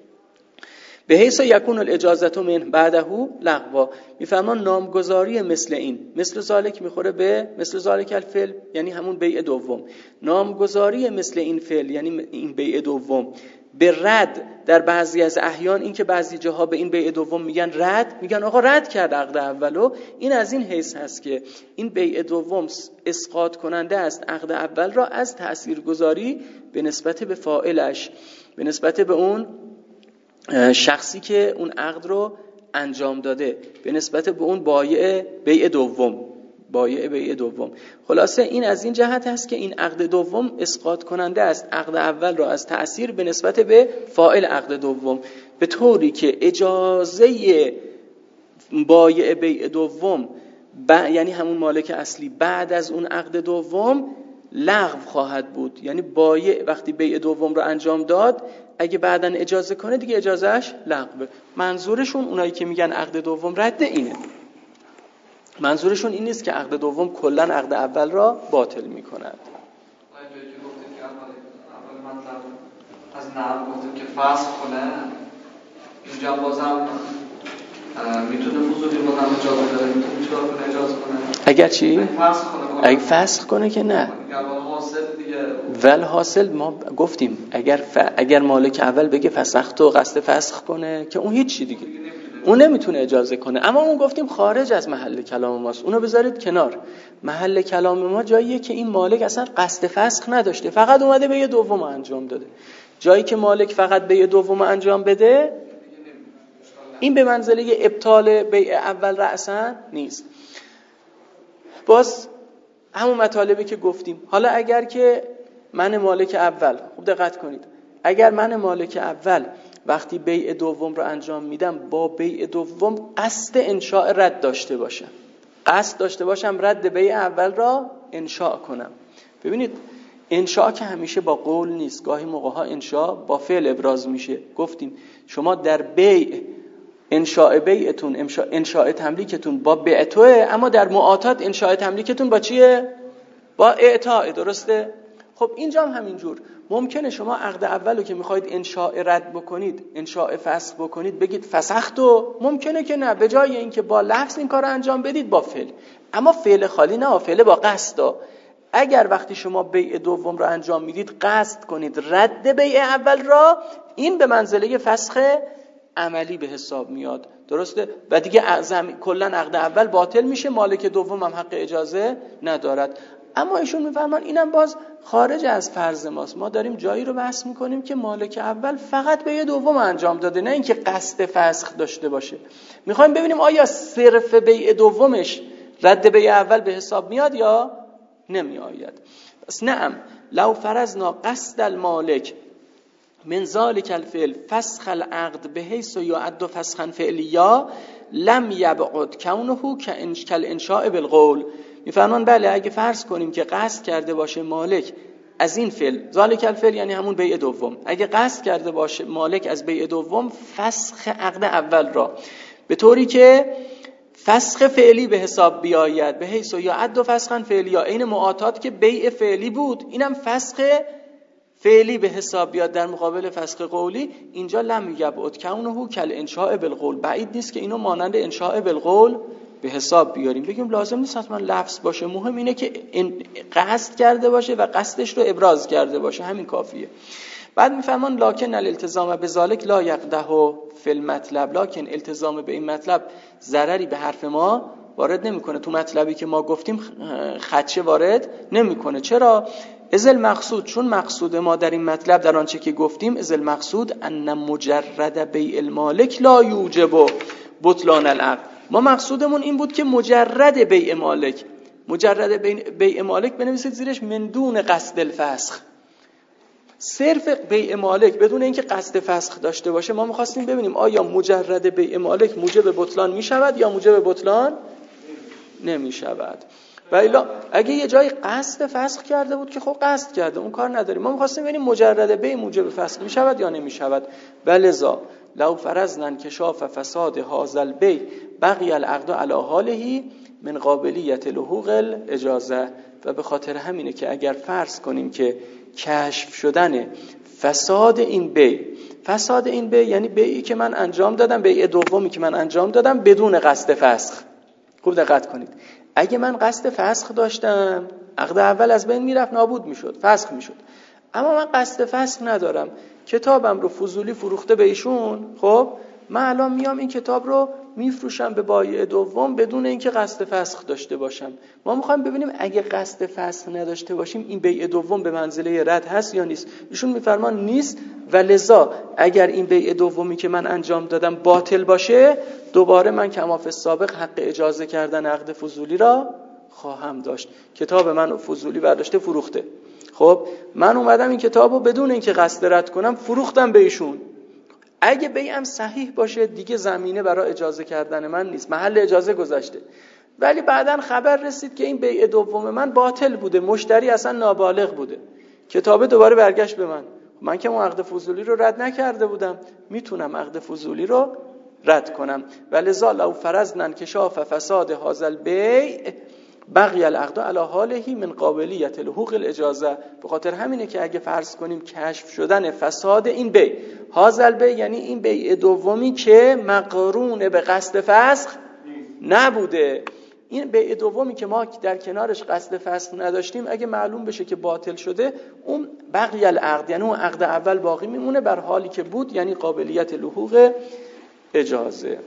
به حیث یکون الاجازه من بعده لغوا. میفرمان نامگذاری مثل این، مثل ذالک میخوره به مثل ذالک الفعل یعنی همون بیع دوم، نامگذاری مثل این فعل یعنی این بیع دوم به رد در بعضی از احیان، این که بعضی جاها به این بیع دوم میگن رد، میگن آقا رد کرد عقد اولو، این از این حیث هست که این بیع دوم اسقاط کننده است عقد اول را از تاثیرگذاری به نسبت به فاعلش، به نسبت به اون شخصی که اون عقد رو انجام داده به نسبت به اون بایع بیع دوم. خلاصه این از این جهت هست که این عقد دوم اسقاط کننده است عقد اول را از تأثیر به نسبت به فاعل عقد دوم، به طوری که اجازه بایع بیع دوم یعنی همون مالک اصلی بعد از اون عقد دوم لغو خواهد بود. یعنی بایع وقتی بیع دوم رو انجام داد اگه بعداً اجازه کنه دیگه اجازهش لغوه. منظورشون اونایی که میگن عقد دوم رد اینه، منظورشون این نیست که عقد دوم کلاً عقد اول را باطل میکند. اینجایی که گفتیم که اول مطلب از نعم گفتیم که فسخ کنه، اینجا بازم میتونه فضولی بازم اجازه داره، میتونه چیکار کنه اجازه کنه؟ اگر چی؟ اگه فسخ کنه که نه. ول حاصل ما گفتیم اگر مالک اول بگه فسخت و قصد فسخ کنه که اون هیچ چی دیگه اون نمیتونه اجازه کنه. اما اون گفتیم خارج از محل کلام ماست، اونو بذارید کنار. محل کلام ما جاییه که این مالک اصلا قصد فسخ نداشته، فقط اومده بیع دوم انجام داده. جایی که مالک فقط بیع دوم انجام بده این به منزله ابطال بیع اول رأساً نیست. باز همون مطالبی که گفتیم. حالا اگر که من مالک اول، خوب دقت کنید، اگر من مالک اول وقتی بیع دوم رو انجام میدم با بیع دوم قصد انشاء رد داشته باشم رد بیع اول را انشاء کنم. ببینید انشاء که همیشه با قول نیست، گاهی موقع‌ها انشاء با فعل ابراز میشه. گفتیم شما در بیع انشاء بیعتون انشاء تملیکتون با بیعتوه، اما در معاطات انشاء تملیکتون با چیه؟ با اعطاء. درسته؟ خب اینجا هم همینجور ممکنه شما عقد اولو که میخواید انشاء رد بکنید، انشاء فسخ بکنید، بگید فسختو، ممکنه که نه، به جای اینکه با لفظ این کارو انجام بدید با فعل، اما فعل خالی نه، فعل با قصد. اگر وقتی شما بیع دوم رو انجام میدید قصد کنید رد بیع اول را، این به منزله فسخ عملی به حساب میاد. درسته؟ و دیگه کلا عقد اول باطل میشه، مالک دوم هم حق اجازه ندارد. اما ایشون میفرمان اینم باز خارج از فرض ماست. ما داریم جایی رو بحث میکنیم که مالک اول فقط بیع دوم انجام داده، نه اینکه قصد فسخ داشته باشه. میخوایم ببینیم آیا صرف بیع دومش رد بیع اول به حساب میاد یا نمی آید. پس نعم لو فرضنا قصد المالک من ذلك الفعل فسخ العقد بحيث يعد فسخا فعليا لم يبعد كونه كالانشاء بالقول. میفرمان بله اگه فرض کنیم که قصد کرده باشه مالک از این فعل، ذلك الفعل یعنی همون بیع دوم، اگه قصد کرده باشه مالک از بیع دوم فسخ عقد اول را به طوری که فسخ فعلی به حساب بیاید، به حیث یعد فسخا فعلیا، این معاطات که بیع فعلی بود اینم فسخ فعلی به حساب بیاد در مقابل فسخ قولی، اینجا لم یبعد کونه کالانشاء بالقول، بعید نیست که اینو مانند انشاء بالقول به حساب بیاریم. بگیم لازم نیست حتما لفظ باشه، مهم اینه که قصد کرده باشه و قصدش رو ابراز کرده باشه، همین کافیه. بعد میفرمان لکن الالتزام بذالک لا یقده فی المطلب، لکن التزام به این مطلب ضرری به حرف ما وارد نمیکنه. تو مطلبی که ما گفتیم خدشه وارد نمیکنه. چرا؟ ازل مقصود، چون مقصود ما در این مطلب در آنچه که گفتیم ازل مقصود ان مجرد بیع المالک لا یوجب بطلان العقد. ما مقصودمون این بود که مجرد بیع مالک بنویسید زیرش من دون قصد الفسخ، صرف بیع مالک بدون اینکه قصد فسخ داشته باشه. ما می‌خواستیم ببینیم آیا مجرد بیع مالک موجب بطلان می‌شود یا موجب بطلان نمی‌شود. و الا اگه یه جای قصد فسخ کرده بود که خب قصد کرده، اون کار نداریم. ما می‌خواستیم ببینیم مجرد بیع موجب فسخ می‌شود یا نمی‌شود. ولذا لو فرضنا انکشاف فساد هذا البیع بقی العقد علی حاله من قابلیت لحوق الاجازه. و به خاطر همینه که اگر فرض کنیم که کشف شدن فساد این بیع یعنی بیعی که من انجام دادم، بیع دومی که من انجام دادم بدون قصد فسخ. خوب دقت کنید، اگه من قصد فسخ داشتم عقد اول از بین میرفت، نابود میشد، فسخ میشد. اما من قصد فسخ ندارم، کتابم رو فضولی فروخته به ایشون، خب من الان میام این کتاب رو میفروشم به بایع دوم بدون اینکه قصد فسخ داشته باشم. ما میخوایم ببینیم اگه قصد فسخ نداشته باشیم این بیع دوم به منزله رد هست یا نیست. ایشون میفرمان نیست و لذا اگر این بیع دومی که من انجام دادم باطل باشه دوباره من کما فی السابق حق اجازه کردن عقد فضولی را خواهم داشت. کتاب من فضولی برداشته فروخته، خب من اومدم این کتابو بدون اینکه قصد رد کنم فروختم به ایشون. اگه بیعم صحیح باشه دیگه زمینه برای اجازه کردن من نیست، محل اجازه گذشته. ولی بعداً خبر رسید که این بیع دوم من باطل بوده، مشتری اصلا نابالغ بوده، کتابه دوباره برگشت به من که اون عقد فضولی رو رد نکرده بودم میتونم عقد فضولی رو رد کنم. ولذا لو فرضنا انکشاف فساد هذا البیع بقی العقد علی حاله من قابلیت الحقوق الاجازه. به خاطر همینه که اگه فرض کنیم کشف شدن فساد این بیع، هذا البیع یعنی این بیع دومی که مقرون به قصد فسخ نبوده، این بیع دومی که ما در کنارش قصد فسخ نداشتیم اگه معلوم بشه که باطل شده اون بقی العقد یعنی اون عقد اول باقی میمونه بر حالی که بود، یعنی قابلیت لحوق اجازه.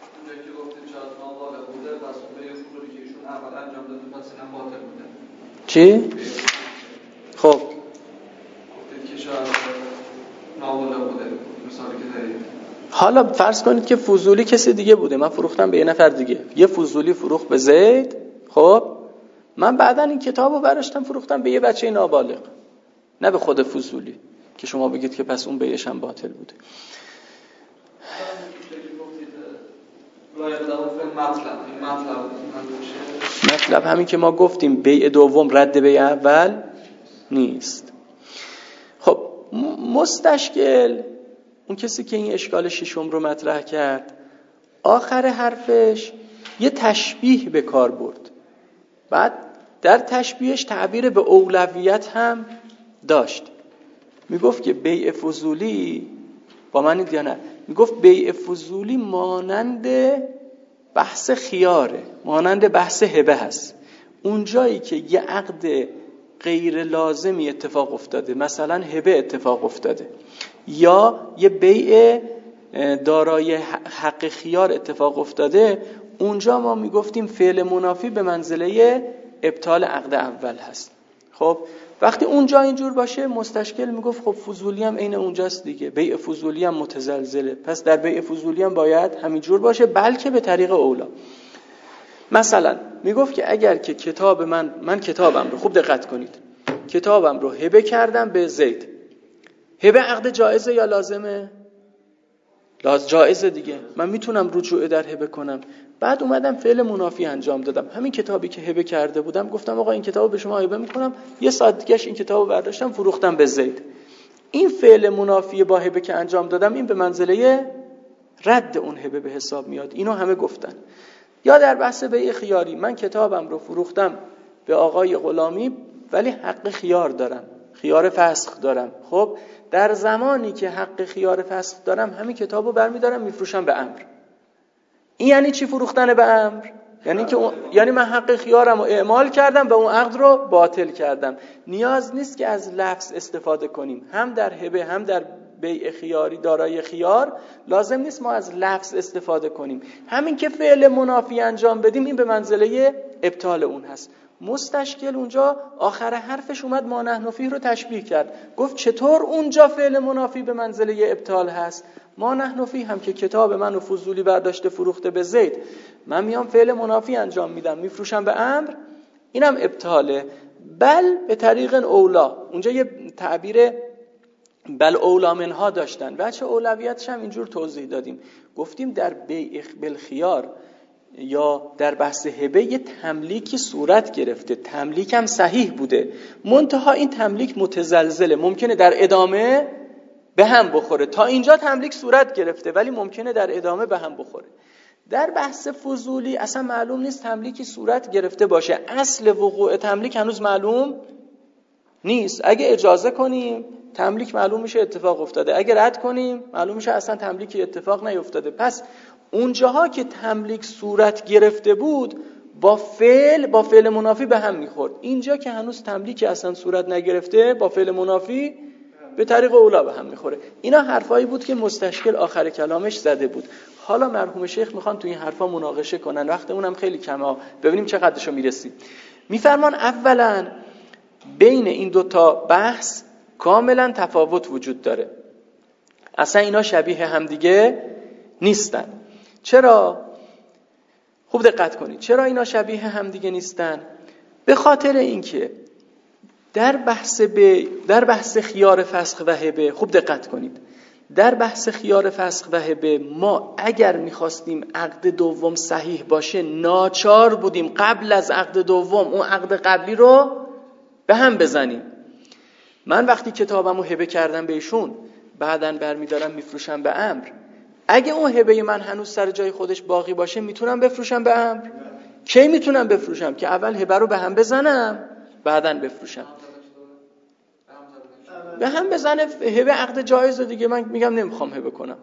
چی؟ خب گفتید که شاید نابالغ بوده مثالی که دارید. حالا فرض کنید که فضولی کسی دیگه بوده، من فروختم به یه نفر دیگه، یه فضولی فروخت به زید، خب من بعداً این کتابو برداشتم فروختم به یه بچه نابالغ، نه به خود فضولی که شما بگید که پس اون بیعش هم باطل بوده. مطلب همین که ما گفتیم بیع دوم رد بیع اول نیست. خب مستشکل اون کسی که این اشکال ششم رو مطرح کرد آخر حرفش یه تشبیه به کار برد، بعد در تشبیهش تعبیر به اولویت هم داشت. میگفت که بیع فضولی با من یا نه، میگفت بیع فضولی مانند بحث خیاره، مانند بحث هبه هست. اون جایی که یه عقد غیر لازمی اتفاق افتاده، مثلا هبه اتفاق افتاده یا یه بیع دارای حق خیار اتفاق افتاده، اونجا ما میگفتیم فعل منافی به منزله ابطال عقد اول هست. خب وقتی اونجا اینجور باشه مستشکل میگفت خب فضولی هم عین اونجاست دیگه، بیع فضولی هم متزلزله، پس در بیع فضولی هم باید همینجور باشه بلکه به طریق اولا. مثلا میگفت که اگر که کتاب من کتابم رو خوب دقت کنید، کتابم رو هبه کردم به زید، هبه عقد جایزه یا لازمه؟ جایزه دیگه، من میتونم رجوع در هبه کنم. بعد اومدم فعل منافی انجام دادم، همین کتابی که هبه کرده بودم گفتم آقا این کتابو به شما هبه میکنم، یه ساعت دیگهش این کتابو برداشتم فروختم به زید. این فعل منافی با هبه که انجام دادم این به منزله رد اون هبه به حساب میاد. اینو همه گفتن. یا در بحث بیع خیاری، من کتابم رو فروختم به آقای غلامی ولی حق خیار دارم، خیار فسخ دارم. خب در زمانی که حق خیار فسخ دارم همین کتابو برمیدارم میفروشم به امر. این یعنی چی فروختن به امر؟ یعنی من حق خیارم رو اعمال کردم و اون عقد رو باطل کردم. نیاز نیست که از لفظ استفاده کنیم، هم در هبه هم در بیع خیاری دارای خیار لازم نیست ما از لفظ استفاده کنیم، همین که فعل منافی انجام بدیم این به منزله ابطال اون هست. مستشکل اونجا آخر حرفش اومد ما نحن فیه رو تشبیه کرد، گفت چطور اونجا فعل منافی به منزله ابطال هست؟ ما نحن فیه هم که کتاب منو فضولی برداشته فروخته به زید، من میام فعل منافی انجام میدم میفروشم به امر، اینم ابطاله. بل به طریق اولا، اونجا یه تعبیر بل اولا منها داشتن، بچه اولویتش هم اینجور توضیح دادیم، گفتیم در بیع بالخیار یا در بحث هبه یه تملیکی صورت گرفته، تملیک هم صحیح بوده، منتها این تملیک متزلزله، ممکنه در ادامه به هم بخوره. تا اینجا تملیک صورت گرفته ولی ممکنه در ادامه به هم بخوره. در بحث فضولی اصلا معلوم نیست تملیکی صورت گرفته باشه، اصل وقوع تملیک هنوز معلوم نیست. اگه اجازه کنیم تملیک معلوم میشه اتفاق افتاده، اگه رد کنیم معلوم میشه اصلا تملیکی اتفاق نیفتاده. پس اونجاها که تملیک صورت گرفته بود با فعل منافی به هم میخورد، اینجا که هنوز تملیکی اصلا صورت نگرفته با فعل منافی به طریق اولا به هم میخوره. اینا حرفایی بود که مستشکل آخر کلامش زده بود. حالا مرحوم شیخ میخوان تو این حرفا مناقشه کنن، وقت اونم خیلی کمه، ببینیم چقدرشو میرسیم. میفرمان اولا بین این دوتا بحث کاملا تفاوت وجود داره، اصلا اینا شبیه همدیگه نیستن. چرا؟ خوب دقت کنید. چرا اینا شبیه همدیگه نیستن؟ به خاطر اینکه در بحث خیار فسخ و هبه، خوب دقت کنید، در بحث خیار فسخ و هبه ما اگر میخواستیم عقد دوم صحیح باشه ناچار بودیم قبل از عقد دوم اون عقد قبلی رو به هم بزنیم. من وقتی کتابمو هبه کردم بهشون، بعدن برمیدارم میفروشم به امر، اگه اون هبه من هنوز سر جای خودش باقی باشه میتونم بفروشم به امر؟ کی میتونم بفروشم؟ که اول هبه رو به هم بزنم بعدن بفروشم. به هم بزنه هبه عقد جایزه دیگه، من میگم نمیخوام هبه کنم.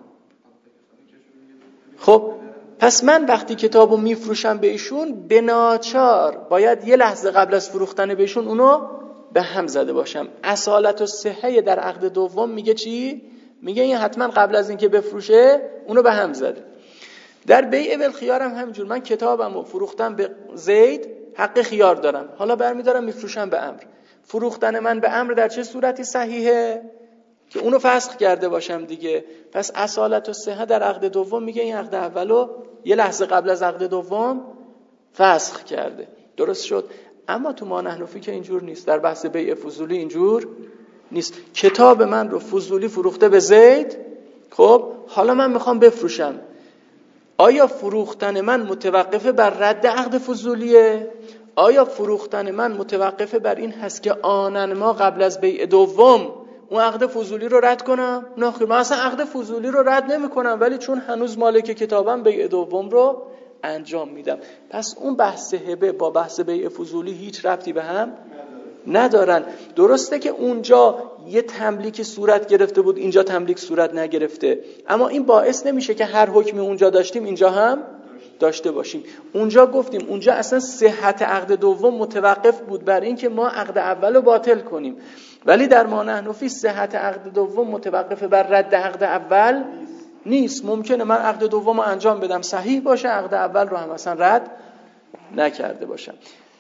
خب پس من وقتی کتابو میفروشم به ایشون به ناچار باید یه لحظه قبل از فروختن به ایشون اونو به هم زده باشم. اصالت و صحه در عقد دوم میگه چی؟ میگه این حتما قبل از اینکه بفروشه اونو به هم زده. در بیع بالخیار هم همینجور، من کتابمو فروختم به زید، حق خیار دارم، حالا برمیدارم میفروشم به امر. فروختن من به امر در چه صورتی صحیحه؟ که اونو فسخ کرده باشم دیگه. پس اصالت و صحه در عقد دوم میگه این عقد اولو یه لحظه قبل از عقد دوم فسخ کرده. درست شد؟ اما تو مانحنفی که اینجور نیست. در بحث بیع فضولی اینجور نیست. کتاب من رو فضولی فروخته به زید، خب حالا من میخوام بفروشم. آیا فروختن من متوقفه بر رد عقد فضولیه؟ آیا فروختن من متوقفه بر این هست که آنن ما قبل از بیع دوم اون عقد فضولی رو رد کنم؟ نه خیر، من اصلا عقد فضولی رو رد نمی کنم، ولی چون هنوز مالک کتابم بیع دوم رو انجام میدم. پس اون بحث هبه با بحث بیع فضولی هیچ ربطی به هم ندارن. درسته که اونجا یه تملیک صورت گرفته بود، اینجا تملیک صورت نگرفته، اما این باعث نمیشه که هر حکمی اونجا داشتیم اینجا هم داشته باشیم. اونجا گفتیم اونجا اصلا صحت عقد دوم متوقف بود بر این که ما عقد اول رو باطل کنیم، ولی در مانحنفی صحت عقد دوم متوقف بر رد عقد اول نیست. ممکنه من عقد دوم رو انجام بدم صحیح باشه، عقد اول رو هم اصلا رد نکرده باشم.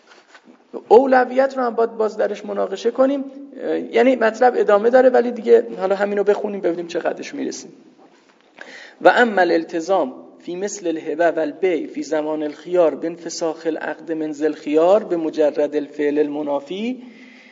اولویت رو هم باز درش مناقشه کنیم، یعنی مطلب ادامه داره ولی دیگه حالا همینو بخونیم ببینیم چقدرش میرسیم. و اما الالتزام فی مثل الهبه و البیع فی زمان الخیار بانفساخ العقد من ذی الخیار بمجرد الفعل المنافی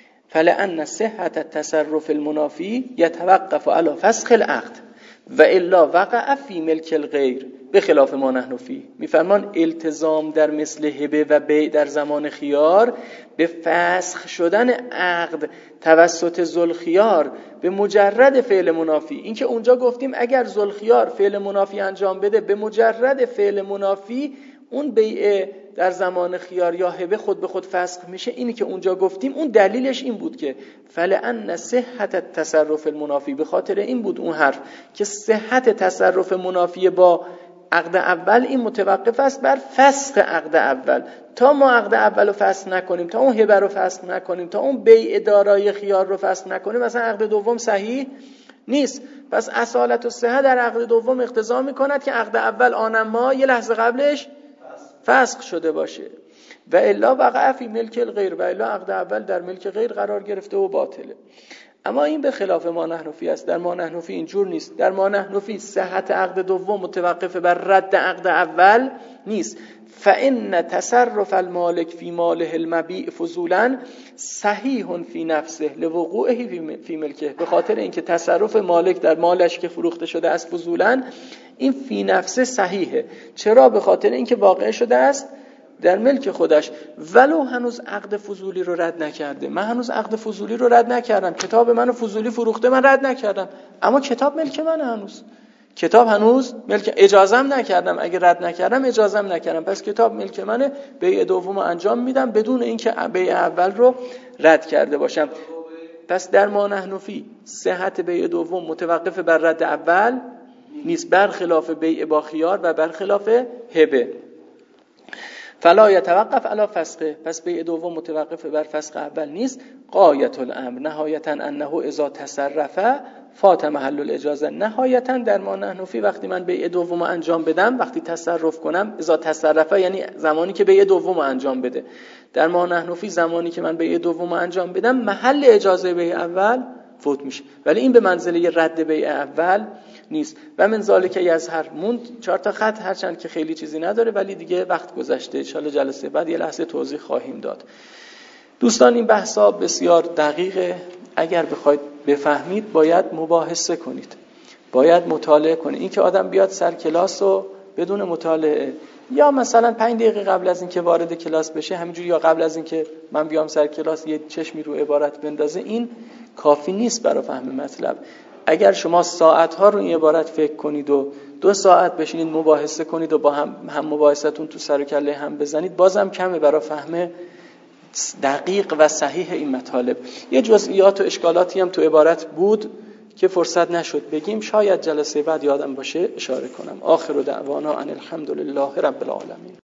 فلأن صحة التصرف المنافی يتوقف على فسخ العقد و الا وقع فی ملک الغیر بخلاف ما نحن فی. میفرمان التزام در مثل هبه و بیع در زمان خیار به فسخ شدن عقد توسط ذوالخیار به مجرد فعل منافی. این که اونجا گفتیم اگر ذوالخیار فعل منافی انجام بده به مجرد فعل منافی اون بیع در زمان خیار یا هبه خود به خود فسخ میشه، اینی که اونجا گفتیم اون دلیلش این بود که فلأن صحت التصرف المنافی، به خاطر این بود اون حرف که صحت تصرف منافی با عقد اول این متوقف است بر فسخ عقد اول. تا ما عقد اول رو فسخ نکنیم، تا اون هبه رو فسخ نکنیم، تا اون بیع دارای خیار رو فسخ نکنیم، مثلا عقد دوم صحیح نیست. پس اصالت و صحت در عقد دوم اقتضا میکند که عقد اول آنما یه لحظه قبلش فسخ شده باشه و الا وقع فی ملک الغیر، و الا عقد اول در ملک غیر قرار گرفته و باطله. اما این به خلاف ما نحنفی است. در ما نحنفی اینجور نیست. در ما نحنفی صحت عقد دوم متوقف بر رد عقد اول نیست. فإن تصرف المالک فی ماله المبیع فضولا صحیح فی نفسه لوقوعه فی ملکه. به خاطر اینکه تصرف مالک در مالش که فروخته شده است فضولا، این فی نفسه صحیحه. چرا؟ به خاطر اینکه واقع شده است در ملک خودش، ولو هنوز عقد فضولی رو رد نکرده. من هنوز عقد فضولی رو رد نکردم، کتاب منو فضولی فروخته، من رد نکردم، اما کتاب ملک منه، هنوز کتاب هنوز ملک، اجازم نکردم، اگه رد نکردم اجازم نکردم، پس کتاب ملک منه، بیع دوم انجام میدم بدون اینکه بیع اول رو رد کرده باشم. پس در ما نحنفی صحت بیع دوم متوقف بر رد اول نیست، برخلاف بیع با خیار و برخلاف هبه. فلا یتوقف علی فسقه، پس بیع دوم متوقف بر فسق اول نیست. غایت الامر نهایتا انه اذا تصرف فات محل الاجازه، نهایتا در ما نحنفی وقتی من بیع دوم انجام بدم، وقتی تصرف کنم، اذا تصرف یعنی زمانی که بیع دوم انجام بده، در ما نحنفی زمانی که من بیع دوم انجام بدم محل اجازه بیع اول فوت میشه، ولی این به منزله رد بیع اول نیست. و من ذالک یظهر موند 4 تا خط، هرچند که خیلی چیزی نداره ولی دیگه وقت گذشته، ان شاءالله جلسه بعد یه لحظه توضیح خواهیم داد. دوستان این بحثا بسیار دقیقه، اگر بخواید بفهمید باید مباحثه کنید، باید مطالعه کنید. این که آدم بیاد سر کلاس و بدون مطالعه، یا مثلا 5 دقیقه قبل از اینکه وارد کلاس بشه همینجوری، یا قبل از اینکه من بیام سر کلاس یه چشمی رو عبارت بندازه، این کافی نیست برای فهم مطلب. اگر شما ساعت‌ها رو این عبارت فکر کنید و 2 ساعت بشینید مباحثه کنید و با هم مباحثتون تو سر و کله هم بزنید، بازم کمه برای فهم دقیق و صحیح این مطالب. یه جزئیات و اشکالاتی هم تو عبارت بود که فرصت نشد بگیم، شاید جلسه بعد یادم باشه اشاره کنم. آخر دعوانا ان الحمدلله رب العالمین.